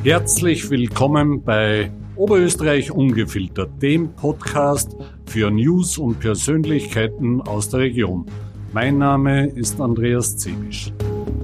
Herzlich willkommen bei Oberösterreich Ungefiltert, dem Podcast für News und Persönlichkeiten aus der Region. Mein Name ist Andreas Zebisch.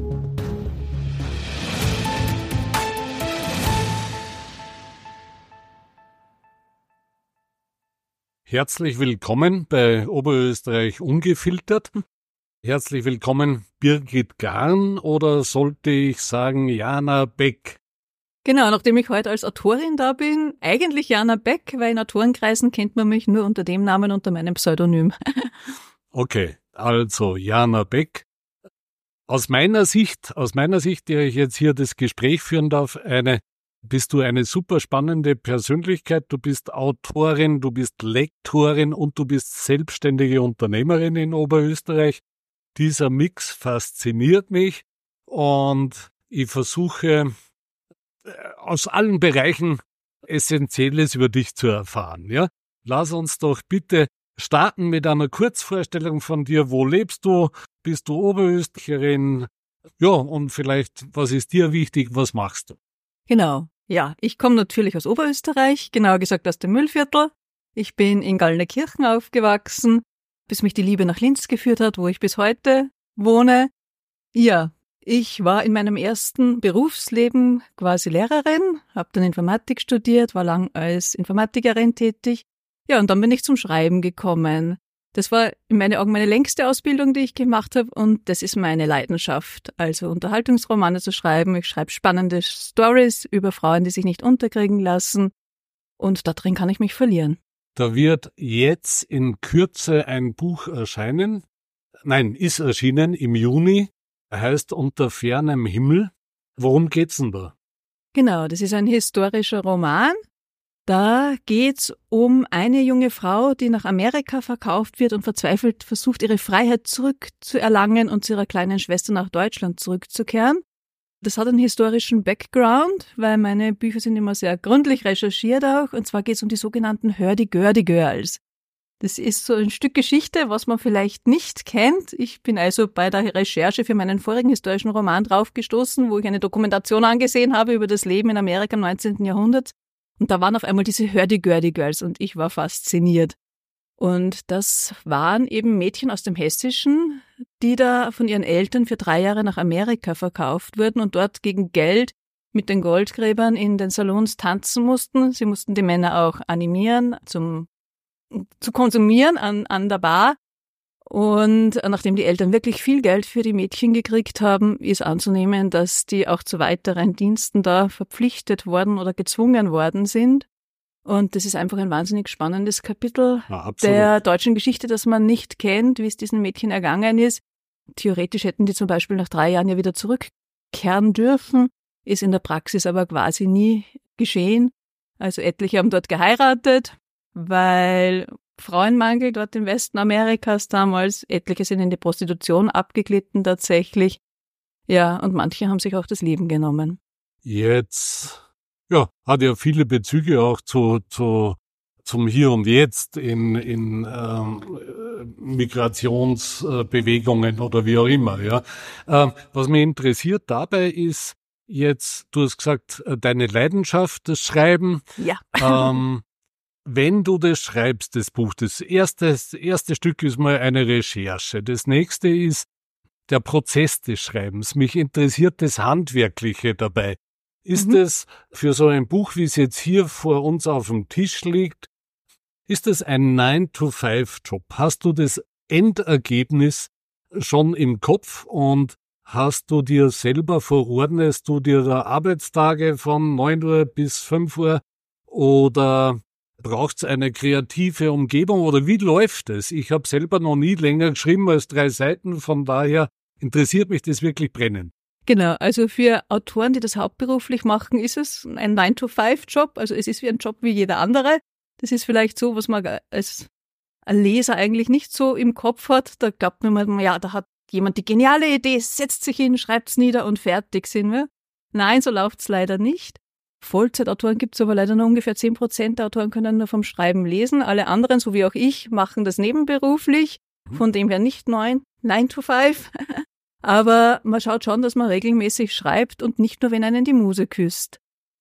Herzlich willkommen bei Oberösterreich Ungefiltert. Herzlich willkommen Birgit Garn oder sollte ich sagen Jana Beck? Genau, nachdem ich heute als Autorin da bin, eigentlich Jana Beck, weil in Autorenkreisen kennt man mich nur unter dem Namen, unter meinem Pseudonym. Okay, also Jana Beck. Aus meiner Sicht, die ich jetzt hier das Gespräch führen darf, bist du eine super spannende Persönlichkeit. Du bist Autorin, du bist Lektorin und du bist selbstständige Unternehmerin in Oberösterreich. Dieser Mix fasziniert mich und ich versuche aus allen Bereichen Essentielles über dich zu erfahren. Ja? Lass uns doch bitte starten mit einer Kurzvorstellung von dir. Wo lebst du? Bist du Oberösterreicherin? Ja, und vielleicht, was ist dir wichtig? Was machst du? Genau, ja, ich komme natürlich aus Oberösterreich, genauer gesagt aus dem Mühlviertel. Ich bin in Gallnerkirchen aufgewachsen, bis mich die Liebe nach Linz geführt hat, wo ich bis heute wohne. Ja, ich war in meinem ersten Berufsleben quasi Lehrerin, habe dann Informatik studiert, war lang als Informatikerin tätig. Ja, und dann bin ich zum Schreiben gekommen. Das war in meinen Augen meine längste Ausbildung, die ich gemacht habe, und das ist meine Leidenschaft. Also Unterhaltungsromane zu schreiben. Ich schreibe spannende Stories über Frauen, die sich nicht unterkriegen lassen, und da drin kann ich mich verlieren. Da wird jetzt in Kürze ein Buch erscheinen. Nein, ist erschienen im Juni. Er heißt Unter fernem Himmel. Worum geht's denn da? Genau, das ist ein historischer Roman. Da geht's um eine junge Frau, die nach Amerika verkauft wird und verzweifelt versucht, ihre Freiheit zurückzuerlangen und zu ihrer kleinen Schwester nach Deutschland zurückzukehren. Das hat einen historischen Background, weil meine Bücher sind immer sehr gründlich recherchiert auch. Und zwar geht's um die sogenannten Hurdy-Gurdy-Girls. Das ist so ein Stück Geschichte, was man vielleicht nicht kennt. Ich bin also bei der Recherche für meinen vorigen historischen Roman draufgestoßen, wo ich eine Dokumentation angesehen habe über das Leben in Amerika im 19. Jahrhundert. Und da waren auf einmal diese Hurdy-Gurdy-Girls und ich war fasziniert. Und das waren eben Mädchen aus dem Hessischen, die da von ihren Eltern für 3 Jahre nach Amerika verkauft wurden und dort gegen Geld mit den Goldgräbern in den Salons tanzen mussten. Sie mussten die Männer auch animieren, zu konsumieren an der Bar. Und nachdem die Eltern wirklich viel Geld für die Mädchen gekriegt haben, ist anzunehmen, dass die auch zu weiteren Diensten da verpflichtet worden oder gezwungen worden sind. Und das ist einfach ein wahnsinnig spannendes Kapitel der deutschen Geschichte, das man nicht kennt, wie es diesen Mädchen ergangen ist. Theoretisch hätten die zum Beispiel nach 3 Jahren ja wieder zurückkehren dürfen, ist in der Praxis aber quasi nie geschehen. Also etliche haben dort geheiratet, weil Frauenmangel dort im Westen Amerikas damals, etliche sind in die Prostitution abgeglitten tatsächlich. Ja, und manche haben sich auch das Leben genommen. Jetzt, ja, hat ja viele Bezüge auch zum Hier und Jetzt in Migrationsbewegungen oder wie auch immer, ja. Was mich interessiert dabei ist jetzt, du hast gesagt, deine Leidenschaft, das Schreiben. Ja. Wenn du das schreibst, das Buch, das erste Stück ist mal eine Recherche. Das nächste ist der Prozess des Schreibens. Mich interessiert das Handwerkliche dabei. Ist es für so ein Buch, wie es jetzt hier vor uns auf dem Tisch liegt, ist es ein 9-to-5-Job? Hast du das Endergebnis schon im Kopf und hast du dir selber verordnest du dir da Arbeitstage von 9 Uhr bis 5 Uhr oder braucht's eine kreative Umgebung oder wie läuft es? Ich habe selber noch nie länger geschrieben als 3 Seiten, von daher interessiert mich das wirklich brennend. Genau, also für Autoren, die das hauptberuflich machen, ist es ein 9-to-5-Job, also es ist wie ein Job wie jeder andere. Das ist vielleicht so, was man als Leser eigentlich nicht so im Kopf hat. Da glaubt man, ja, da hat jemand die geniale Idee, setzt sich hin, schreibt's nieder und fertig sind wir. Nein, so läuft's leider nicht. Vollzeitautoren gibt es aber leider nur ungefähr 10% der Autoren können nur vom Schreiben lesen. Alle anderen, so wie auch ich, machen das nebenberuflich. Von dem her nicht 9 to 5. Aber man schaut schon, dass man regelmäßig schreibt und nicht nur, wenn einen die Muse küsst.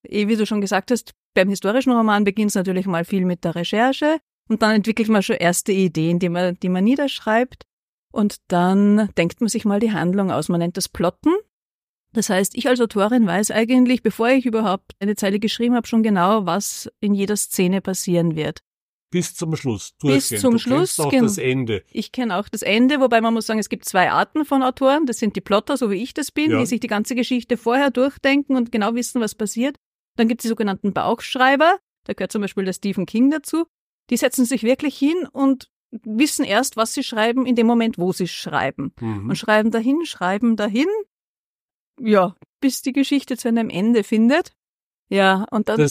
wie du schon gesagt hast, beim historischen Roman beginnt es natürlich mal viel mit der Recherche und dann entwickelt man schon erste Ideen, die man niederschreibt und dann denkt man sich mal die Handlung aus. Man nennt das Plotten. Das heißt, ich als Autorin weiß eigentlich, bevor ich überhaupt eine Zeile geschrieben habe, schon genau, was in jeder Szene passieren wird. Bis zum Schluss. Bis zum Schluss. Du kennst auch das Ende. Ich kenne auch das Ende, wobei man muss sagen, es gibt 2 Arten von Autoren. Das sind die Plotter, so wie ich das bin, die sich die ganze Geschichte vorher durchdenken und genau wissen, was passiert. Dann gibt es die sogenannten Bauchschreiber, da gehört zum Beispiel der Stephen King dazu. Die setzen sich wirklich hin und wissen erst, was sie schreiben, in dem Moment, wo sie schreiben. Und schreiben dahin, ja, bis die Geschichte zu einem Ende findet. Ja, und dann...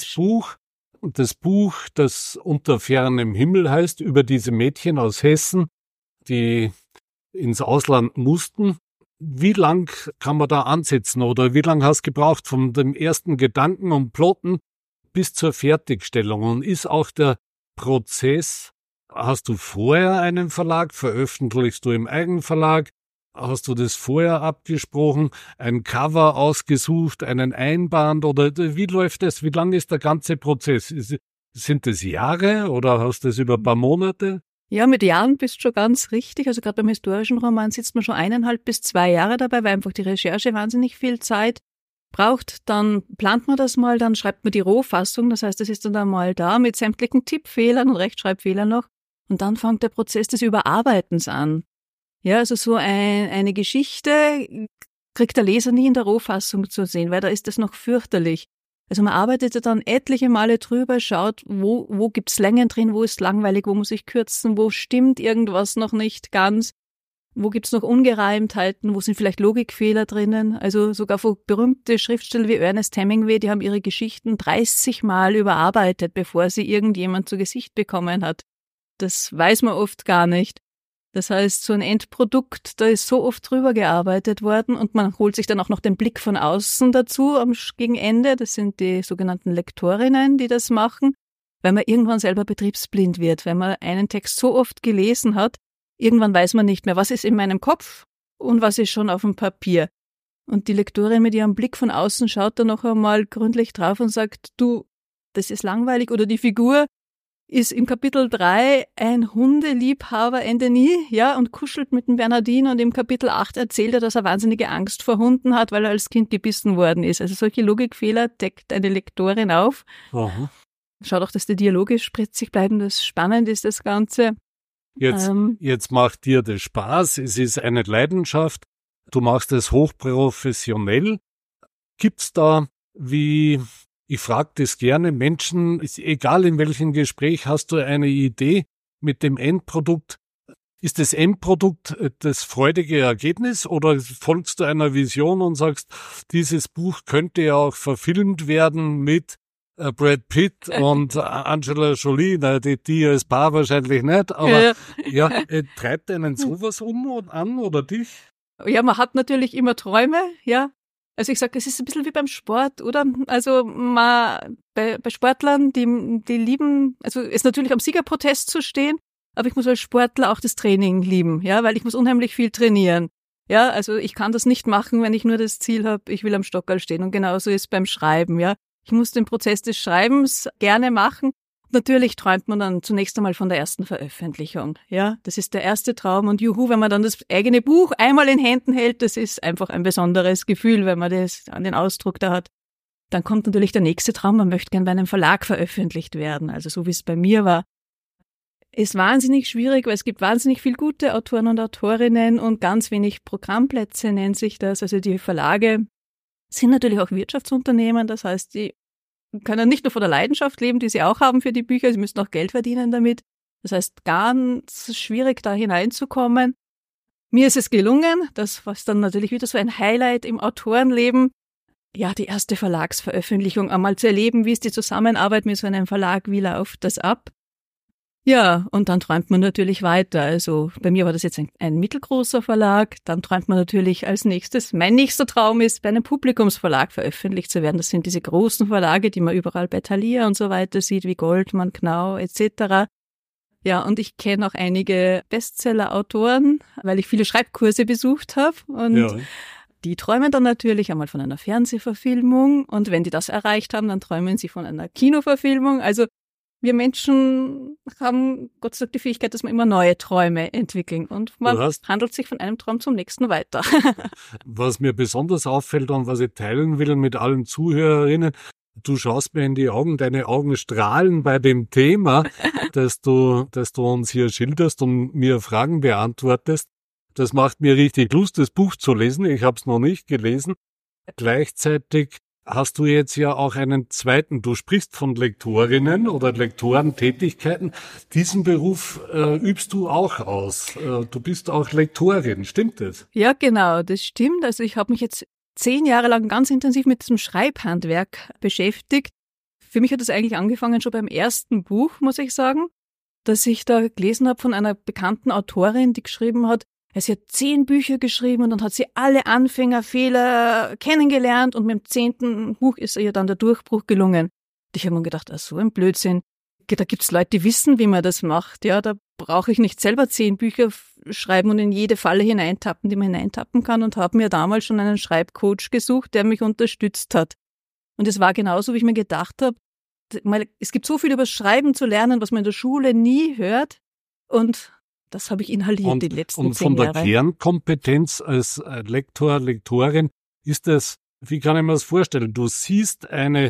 Das Buch, das Unter fernem Himmel heißt, über diese Mädchen aus Hessen, die ins Ausland mussten. Wie lang kann man da ansetzen oder wie lang hast du gebraucht von dem ersten Gedanken und Plotten bis zur Fertigstellung? Und ist auch der Prozess, hast du vorher einen Verlag, veröffentlichst du im Eigenverlag? Hast du das vorher abgesprochen, ein Cover ausgesucht, einen Einband oder wie läuft das? Wie lang ist der ganze Prozess? Sind das Jahre oder hast du das über ein paar Monate? Ja, mit Jahren bist du schon ganz richtig. Also gerade beim historischen Roman sitzt man schon 1,5 bis 2 Jahre dabei, weil einfach die Recherche wahnsinnig viel Zeit braucht. Dann plant man das mal, dann schreibt man die Rohfassung. Das heißt, das ist dann einmal da mit sämtlichen Tippfehlern und Rechtschreibfehlern noch. Und dann fängt der Prozess des Überarbeitens an. Ja, also so eine Geschichte kriegt der Leser nie in der Rohfassung zu sehen, weil da ist das noch fürchterlich. Also man arbeitet ja dann etliche Male drüber, schaut, wo gibt's Längen drin, wo ist langweilig, wo muss ich kürzen, wo stimmt irgendwas noch nicht ganz, wo gibt's noch Ungereimtheiten, wo sind vielleicht Logikfehler drinnen. Also sogar so berühmte Schriftsteller wie Ernest Hemingway, die haben ihre Geschichten 30 Mal überarbeitet, bevor sie irgendjemand zu Gesicht bekommen hat. Das weiß man oft gar nicht. Das heißt, so ein Endprodukt, da ist so oft drüber gearbeitet worden und man holt sich dann auch noch den Blick von außen dazu gegen Ende. Das sind die sogenannten Lektorinnen, die das machen, weil man irgendwann selber betriebsblind wird. Wenn man einen Text so oft gelesen hat, irgendwann weiß man nicht mehr, was ist in meinem Kopf und was ist schon auf dem Papier. Und die Lektorin mit ihrem Blick von außen schaut dann noch einmal gründlich drauf und sagt, du, das ist langweilig, oder die Figur ist im Kapitel 3 ein Hundeliebhaber Ende nie, ja, und kuschelt mit dem Bernardin, und im Kapitel 8 erzählt er, dass er wahnsinnige Angst vor Hunden hat, weil er als Kind gebissen worden ist. Also solche Logikfehler deckt eine Lektorin auf. Aha. Schaut auch, dass die Dialoge spritzig bleiben, das spannend ist, das Ganze. Jetzt macht dir das Spaß, es ist eine Leidenschaft, du machst es hochprofessionell. Gibt's da, ich frage das gerne, Menschen, egal in welchem Gespräch, hast du eine Idee mit dem Endprodukt? Ist das Endprodukt das freudige Ergebnis oder folgst du einer Vision und sagst, dieses Buch könnte ja auch verfilmt werden mit Brad Pitt und Angela Jolie, die als Paar wahrscheinlich nicht, aber treibt einen sowas an oder dich? Ja, man hat natürlich immer Träume, ja. Also ich sage, es ist ein bisschen wie beim Sport, oder? Also bei Sportlern, die lieben, also es ist natürlich am Siegerprotest zu stehen, aber ich muss als Sportler auch das Training lieben, ja, weil ich muss unheimlich viel trainieren. Ja, also ich kann das nicht machen, wenn ich nur das Ziel habe, ich will am Stockerl stehen, und genauso ist es beim Schreiben, ja. Ich muss den Prozess des Schreibens gerne machen. Natürlich träumt man dann zunächst einmal von der ersten Veröffentlichung. Ja, das ist der erste Traum, und juhu, wenn man dann das eigene Buch einmal in Händen hält, das ist einfach ein besonderes Gefühl, wenn man das an den Ausdruck da hat. Dann kommt natürlich der nächste Traum, man möchte gern bei einem Verlag veröffentlicht werden, also so wie es bei mir war. Ist wahnsinnig schwierig, weil es gibt wahnsinnig viel gute Autoren und Autorinnen und ganz wenig Programmplätze nennt sich das. Also die Verlage sind natürlich auch Wirtschaftsunternehmen, das heißt, die können nicht nur von der Leidenschaft leben, die sie auch haben für die Bücher, sie müssen auch Geld verdienen damit. Das heißt, ganz schwierig, da hineinzukommen. Mir ist es gelungen, das war dann natürlich wieder so ein Highlight im Autorenleben, ja, die erste Verlagsveröffentlichung einmal zu erleben, wie ist die Zusammenarbeit mit so einem Verlag, wie läuft das ab? Ja, und dann träumt man natürlich weiter. Also bei mir war das jetzt ein mittelgroßer Verlag. Dann träumt man natürlich als nächstes, mein nächster Traum ist, bei einem Publikumsverlag veröffentlicht zu werden. Das sind diese großen Verlage, die man überall bei Thalia und so weiter sieht, wie Goldmann, Knauf etc. Ja, und ich kenne auch einige Bestseller-Autoren, weil ich viele Schreibkurse besucht habe. Und die träumen dann natürlich einmal von einer Fernsehverfilmung und wenn die das erreicht haben, dann träumen sie von einer Kinoverfilmung. Also wir Menschen haben Gott sei Dank die Fähigkeit, dass wir immer neue Träume entwickeln und man handelt sich von einem Traum zum nächsten weiter. Was mir besonders auffällt und was ich teilen will mit allen Zuhörerinnen, du schaust mir in die Augen, deine Augen strahlen bei dem Thema, das du uns hier schilderst und mir Fragen beantwortest. Das macht mir richtig Lust, das Buch zu lesen. Ich habe es noch nicht gelesen. Gleichzeitig hast du jetzt ja auch einen zweiten, du sprichst von Lektorinnen oder Lektorentätigkeiten. Diesen Beruf übst du auch aus. Du bist auch Lektorin, stimmt das? Ja, genau, das stimmt. Also ich habe mich jetzt 10 Jahre lang ganz intensiv mit diesem Schreibhandwerk beschäftigt. Für mich hat das eigentlich angefangen schon beim ersten Buch, muss ich sagen, dass ich da gelesen habe von einer bekannten Autorin, die geschrieben hat, sie hat 10 Bücher geschrieben und dann hat sie alle Anfängerfehler kennengelernt und mit dem 10. Buch ist ihr dann der Durchbruch gelungen. Ich habe mir gedacht, so ein Blödsinn. Da gibt's Leute, die wissen, wie man das macht. Ja, da brauche ich nicht selber 10 Bücher schreiben und in jede Falle hineintappen, die man hineintappen kann und habe mir damals schon einen Schreibcoach gesucht, der mich unterstützt hat. Und es war genauso, wie ich mir gedacht habe, es gibt so viel über das Schreiben zu lernen, was man in der Schule nie hört und das habe ich inhaliert die letzten 10 Jahre. Und von der Kernkompetenz als Lektor, Lektorin ist das, wie kann ich mir das vorstellen? Du siehst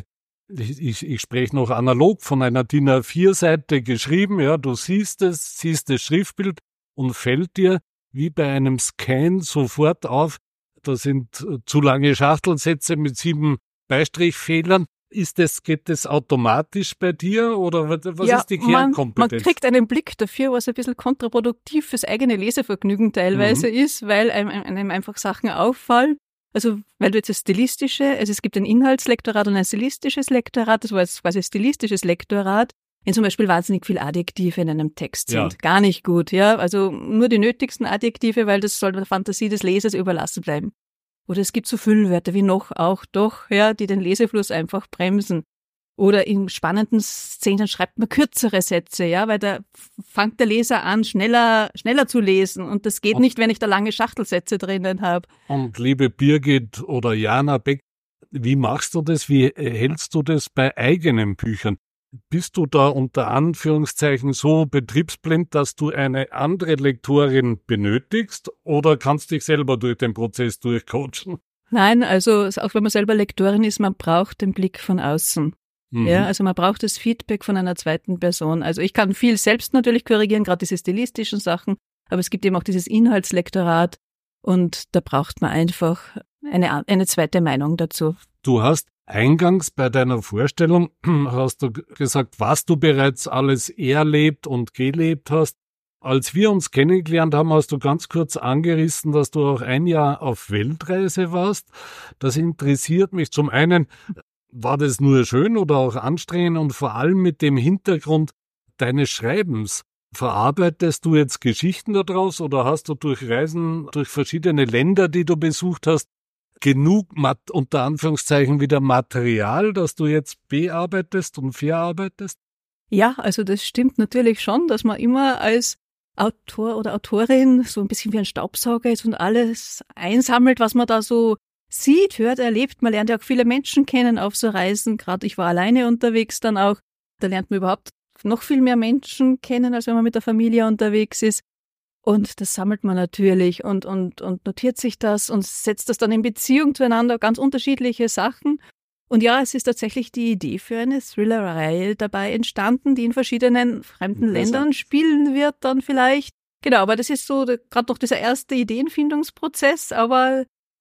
ich spreche noch analog von einer DIN A4-Seite geschrieben, ja, du siehst das Schriftbild und fällt dir wie bei einem Scan sofort auf, da sind zu lange Schachtelsätze mit 7 Beistrichfehlern. Geht das automatisch bei dir oder was ist die Kernkompetenz? Man kriegt einen Blick dafür, was ein bisschen kontraproduktiv fürs eigene Lesevergnügen teilweise ist, weil einem einfach Sachen auffallen. Also, weil du jetzt das Stilistische, also es gibt ein Inhaltslektorat und ein stilistisches Lektorat, das war jetzt quasi ein stilistisches Lektorat, wenn zum Beispiel wahnsinnig viele Adjektive in einem Text sind. Ja. Gar nicht gut, ja. Also nur die nötigsten Adjektive, weil das soll der Fantasie des Lesers überlassen bleiben. Oder es gibt so Füllwörter wie noch, auch, doch, ja, die den Lesefluss einfach bremsen. Oder in spannenden Szenen schreibt man kürzere Sätze, ja, weil da fängt der Leser an, schneller zu lesen. Und das geht nicht, wenn ich da lange Schachtelsätze drinnen habe. Und liebe Birgit oder Jana Beck, wie machst du das? Wie hältst du das bei eigenen Büchern? Bist du da unter Anführungszeichen so betriebsblind, dass du eine andere Lektorin benötigst oder kannst dich selber durch den Prozess durchcoachen? Nein, also auch wenn man selber Lektorin ist, man braucht den Blick von außen. Mhm. Ja, also man braucht das Feedback von einer zweiten Person. Also ich kann viel selbst natürlich korrigieren, gerade diese stilistischen Sachen, aber es gibt eben auch dieses Inhaltslektorat und da braucht man einfach eine zweite Meinung dazu. Du hast eingangs bei deiner Vorstellung, hast du gesagt, was du bereits alles erlebt und gelebt hast. Als wir uns kennengelernt haben, hast du ganz kurz angerissen, dass du auch ein Jahr auf Weltreise warst. Das interessiert mich. Zum einen, war das nur schön oder auch anstrengend und vor allem mit dem Hintergrund deines Schreibens. Verarbeitest du jetzt Geschichten daraus oder hast du durch Reisen, durch verschiedene Länder, die du besucht hast, genug, unter Anführungszeichen, wieder Material, das du jetzt bearbeitest und verarbeitest? Ja, also das stimmt natürlich schon, dass man immer als Autor oder Autorin so ein bisschen wie ein Staubsauger ist und alles einsammelt, was man da so sieht, hört, erlebt. Man lernt ja auch viele Menschen kennen auf so Reisen. Gerade ich war alleine unterwegs dann auch. Da lernt man überhaupt noch viel mehr Menschen kennen, als wenn man mit der Familie unterwegs ist. Und das sammelt man natürlich und notiert sich das und setzt das dann in Beziehung zueinander, ganz unterschiedliche Sachen. Und ja, es ist tatsächlich die Idee für eine Thriller-Reihe dabei entstanden, die in verschiedenen fremden Ländern spielen wird dann vielleicht. Genau, aber das ist so gerade noch dieser erste Ideenfindungsprozess, aber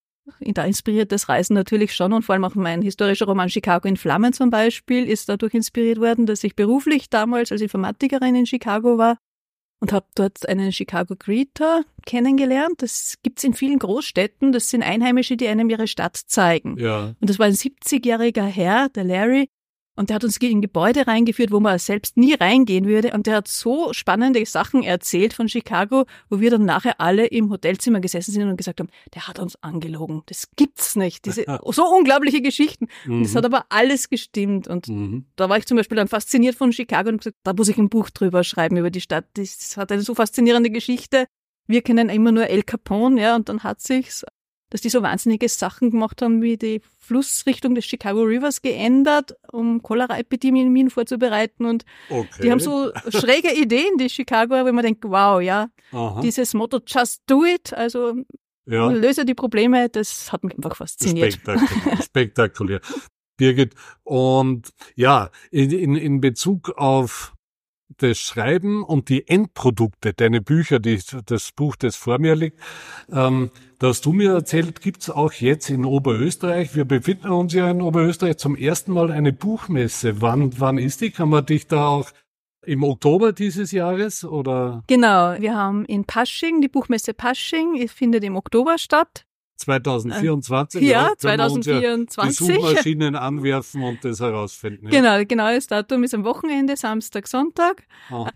da inspiriert das Reisen natürlich schon und vor allem auch mein historischer Roman Chicago in Flammen zum Beispiel ist dadurch inspiriert worden, dass ich beruflich damals als Informatikerin in Chicago war. Und habe dort einen Chicago Greeter kennengelernt. Das gibt's in vielen Großstädten. Das sind Einheimische, die einem ihre Stadt zeigen. Ja. Und das war ein 70-jähriger Herr, der Larry. Und der hat uns in Gebäude reingeführt, wo man selbst nie reingehen würde. Und der hat so spannende Sachen erzählt von Chicago, wo wir dann nachher alle im Hotelzimmer gesessen sind und gesagt haben, der hat uns angelogen. Das gibt's nicht. Diese so unglaubliche Geschichten. Und das hat aber alles gestimmt. Und da war ich zum Beispiel dann fasziniert von Chicago und gesagt, da muss ich ein Buch drüber schreiben über die Stadt. Das hat eine so faszinierende Geschichte. Wir kennen immer nur El Capone, ja, und dann hat sich's. dass die so wahnsinnige Sachen gemacht haben, wie die Flussrichtung des Chicago Rivers geändert, um Cholera-Epidemien vorzubereiten. Und die haben so schräge Ideen, die Chicagoer, wo man denkt, wow, ja, dieses Motto Just Do It, also löse die Probleme, das hat mich einfach fasziniert. Spektakulär. Birgit, und ja, in Bezug auf das Schreiben und die Endprodukte, deine Bücher, das Buch, das vor mir liegt, da hast du mir erzählt, gibt's auch jetzt in Oberösterreich, wir befinden uns ja in Oberösterreich, zum ersten Mal eine Buchmesse. Wann ist die? Kann man dich da auch im Oktober dieses Jahres oder? Genau, wir haben in Pasching, die Buchmesse Pasching, findet im Oktober statt. 2024? Ja, 2024. Die Suchmaschinen anwerfen und das herausfinden. Ja. Genau, das Datum ist am Wochenende, Samstag, Sonntag.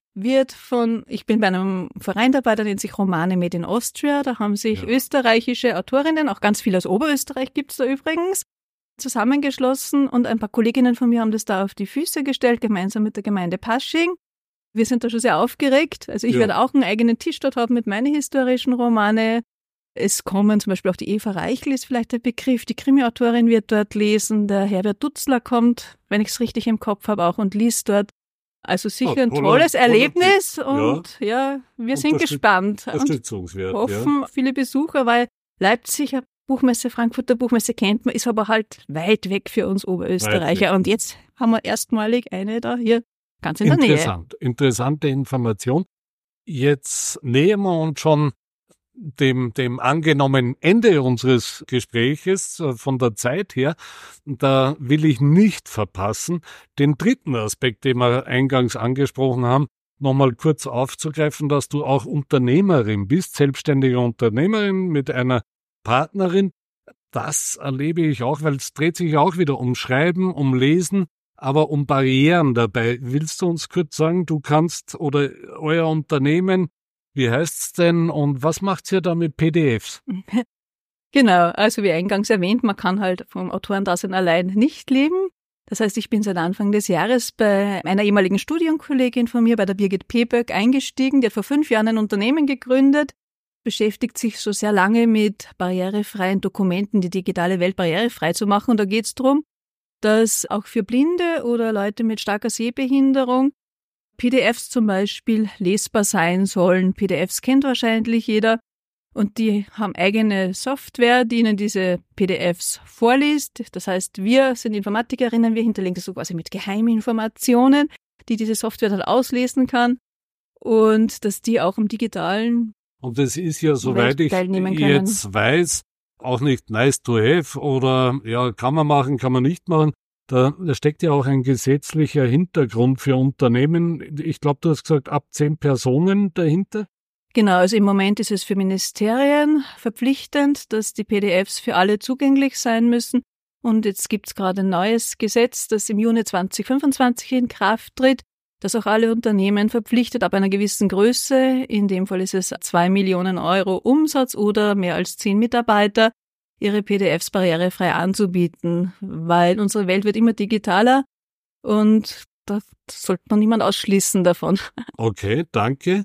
Ich bin bei einem Verein dabei, der nennt sich Romane Made in Austria. Da haben sich österreichische Autorinnen, auch ganz viel aus Oberösterreich gibt's da übrigens, zusammengeschlossen und ein paar Kolleginnen von mir haben das da auf die Füße gestellt, gemeinsam mit der Gemeinde Pasching. Wir sind da schon sehr aufgeregt. Also ich werde auch einen eigenen Tisch dort haben mit meinen historischen Romane. Es kommen zum Beispiel auch die Eva Reichel, ist vielleicht der Begriff, die Krimi-Autorin wird dort lesen, der Herbert Dutzler kommt, wenn ich es richtig im Kopf habe, auch und liest dort. Also sicher ein tolles Erlebnis und wir sind gespannt und hoffen viele Besucher, weil Leipziger Buchmesse, Frankfurter Buchmesse kennt man, ist aber halt weit weg für uns Oberösterreicher und jetzt haben wir erstmalig eine da hier ganz in der Nähe. Interessante Information. Jetzt nähern wir uns schon dem angenommenen Ende unseres Gespräches von der Zeit her. Da will ich nicht verpassen, den dritten Aspekt, den wir eingangs angesprochen haben, nochmal kurz aufzugreifen, dass du auch Unternehmerin bist, selbstständige Unternehmerin mit einer Partnerin. Das erlebe ich auch, weil es dreht sich auch wieder um Schreiben, um Lesen, aber um Barrieren dabei. Willst du uns kurz sagen, du kannst oder euer Unternehmen, wie heißt's denn und was macht's ihr da mit PDFs? Genau, also wie eingangs erwähnt, man kann halt vom Autorendasein allein nicht leben. Das heißt, ich bin seit Anfang des Jahres bei einer ehemaligen Studienkollegin von mir, bei der Birgit Peböck, eingestiegen. Die hat vor 5 Jahren ein Unternehmen gegründet, beschäftigt sich so sehr lange mit barrierefreien Dokumenten, die digitale Welt barrierefrei zu machen. Und da geht's darum, dass auch für Blinde oder Leute mit starker Sehbehinderung PDFs zum Beispiel lesbar sein sollen. PDFs kennt wahrscheinlich jeder und die haben eigene Software, die ihnen diese PDFs vorliest. Das heißt, wir sind Informatikerinnen, wir hinterlegen das so quasi mit Geheiminformationen, die diese Software dann auslesen kann und dass die auch im digitalen Und das ist ja, soweit ich jetzt weiß, auch nicht nice to have oder ja, kann man machen, kann man nicht machen. Da steckt ja auch ein gesetzlicher Hintergrund für Unternehmen. Ich glaube, du hast gesagt, ab 10 Personen dahinter? Genau, also im Moment ist es für Ministerien verpflichtend, dass die PDFs für alle zugänglich sein müssen. Und jetzt gibt's gerade ein neues Gesetz, das im Juni 2025 in Kraft tritt, das auch alle Unternehmen verpflichtet, ab einer gewissen Größe, in dem Fall ist es 2 Millionen Euro Umsatz oder mehr als 10 Mitarbeiter, ihre PDFs barrierefrei anzubieten, weil unsere Welt wird immer digitaler und da sollte man niemand ausschließen davon. Okay, danke.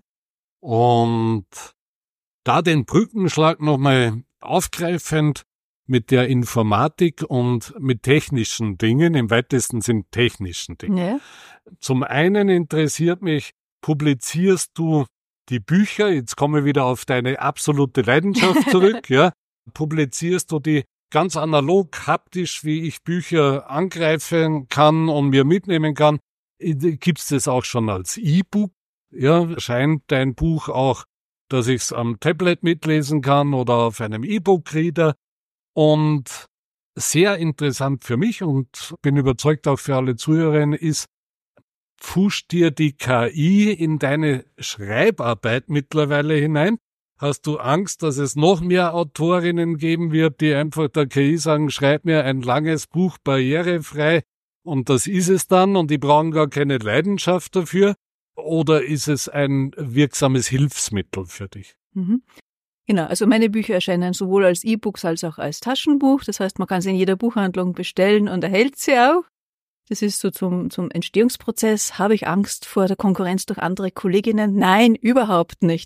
Und da den Brückenschlag nochmal aufgreifend mit der Informatik und mit technischen Dingen, im weitesten Sinn technischen Dingen. Ja. Zum einen interessiert mich, publizierst du die Bücher, jetzt komme ich wieder auf deine absolute Leidenschaft zurück, ja, publizierst du die ganz analog, haptisch, wie ich Bücher angreifen kann und mir mitnehmen kann, gibt's das auch schon als E-Book? Ja, erscheint dein Buch auch, dass ich es am Tablet mitlesen kann oder auf einem E-Book-Reader und sehr interessant für mich und bin überzeugt auch für alle Zuhörerinnen ist, pfuscht dir die KI in deine Schreibarbeit mittlerweile hinein? Hast du Angst, dass es noch mehr Autorinnen geben wird, die einfach der KI sagen, schreib mir ein langes Buch barrierefrei und das ist es dann und die brauchen gar keine Leidenschaft dafür? Oder ist es ein wirksames Hilfsmittel für dich? Genau, also meine Bücher erscheinen sowohl als E-Books als auch als Taschenbuch. Das heißt, man kann sie in jeder Buchhandlung bestellen und erhält sie auch. Das ist so zum Entstehungsprozess. Habe ich Angst vor der Konkurrenz durch andere Kolleginnen? Nein, überhaupt nicht.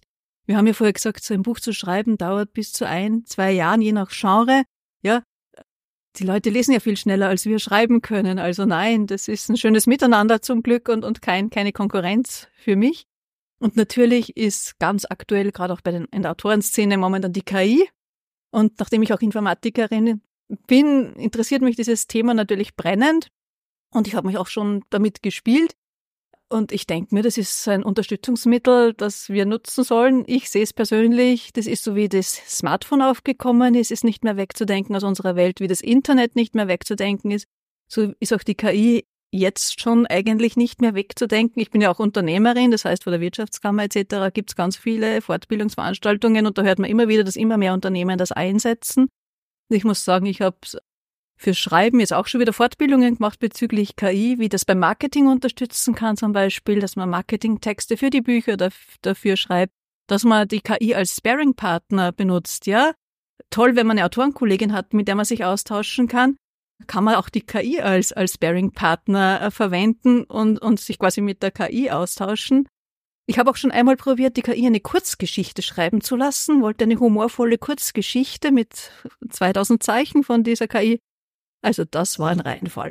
Wir haben ja vorher gesagt, so ein Buch zu schreiben dauert bis zu 1-2 Jahren, je nach Genre. Ja, die Leute lesen ja viel schneller, als wir schreiben können. Also nein, das ist ein schönes Miteinander zum Glück und keine Konkurrenz für mich. Und natürlich ist ganz aktuell, gerade auch in der Autorenszene, momentan die KI. Und nachdem ich auch Informatikerin bin, interessiert mich dieses Thema natürlich brennend. Und ich habe mich auch schon damit gespielt. Und ich denke mir, das ist ein Unterstützungsmittel, das wir nutzen sollen. Ich sehe es persönlich, das ist so wie das Smartphone aufgekommen ist, ist nicht mehr wegzudenken aus unserer Welt, wie das Internet nicht mehr wegzudenken ist. So ist auch die KI jetzt schon eigentlich nicht mehr wegzudenken. Ich bin ja auch Unternehmerin, das heißt, von der Wirtschaftskammer etc. gibt es ganz viele Fortbildungsveranstaltungen und da hört man immer wieder, dass immer mehr Unternehmen das einsetzen. Ich muss sagen, ich habe für Schreiben jetzt auch schon wieder Fortbildungen gemacht bezüglich KI, wie das beim Marketing unterstützen kann zum Beispiel, dass man Marketingtexte für die Bücher dafür schreibt, dass man die KI als Sparring-Partner benutzt, ja. Toll, wenn man eine Autorenkollegin hat, mit der man sich austauschen kann man auch die KI als Sparring-Partner verwenden und sich quasi mit der KI austauschen. Ich habe auch schon einmal probiert, die KI eine Kurzgeschichte schreiben zu lassen, wollte eine humorvolle Kurzgeschichte mit 2000 Zeichen von dieser KI. Also das war ein Reinfall.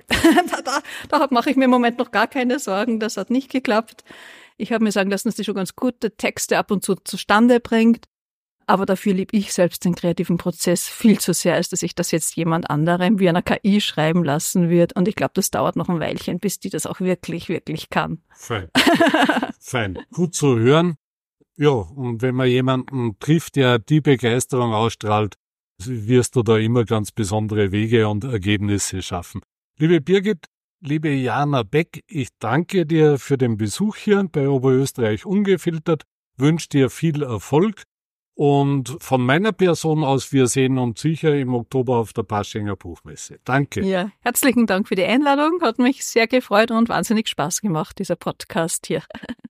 Da mache ich mir im Moment noch gar keine Sorgen, das hat nicht geklappt. Ich habe mir sagen lassen, dass die schon ganz gute Texte ab und zu zustande bringt. Aber dafür liebe ich selbst den kreativen Prozess viel zu sehr, als dass ich das jetzt jemand anderem wie einer KI schreiben lassen wird. Und ich glaube, das dauert noch ein Weilchen, bis die das auch wirklich, wirklich kann. Fein. Fein. Gut zu hören. Ja, und wenn man jemanden trifft, der die Begeisterung ausstrahlt, wirst du da immer ganz besondere Wege und Ergebnisse schaffen. Liebe Birgit, liebe Jana Beck, ich danke dir für den Besuch hier bei Oberösterreich Ungefiltert, wünsche dir viel Erfolg. Und von meiner Person aus, wir sehen uns sicher im Oktober auf der Paschinger Buchmesse. Danke. Ja, herzlichen Dank für die Einladung. Hat mich sehr gefreut und wahnsinnig Spaß gemacht, dieser Podcast hier.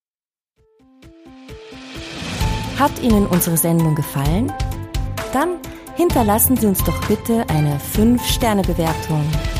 Hat Ihnen unsere Sendung gefallen? Dann hinterlassen Sie uns doch bitte eine 5-Sterne-Bewertung.